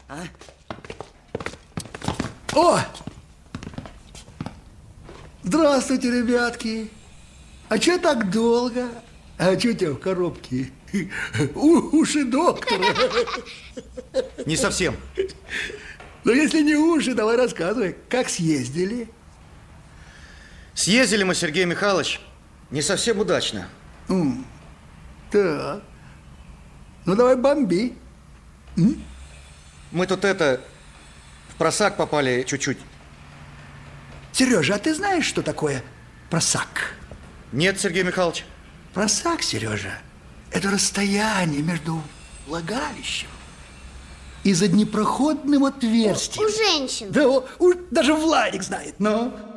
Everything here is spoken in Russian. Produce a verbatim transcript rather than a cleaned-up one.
А? О! Здравствуйте, ребятки. А что так долго? А что у тебя в коробке? У- уши доктора. Не совсем. Но если не уши, давай рассказывай, как съездили? Съездили мы, Сергей Михайлович, не совсем удачно. М, Так. Ну, давай бомби. М? Мы тут это, в просак попали чуть-чуть. Сережа, а ты знаешь, что такое просак? Нет, Сергей Михайлович. Просак, Сережа, это расстояние между влагалищем и заднепроходным отверстием. У женщин. Да, о, уж даже Владик знает, но...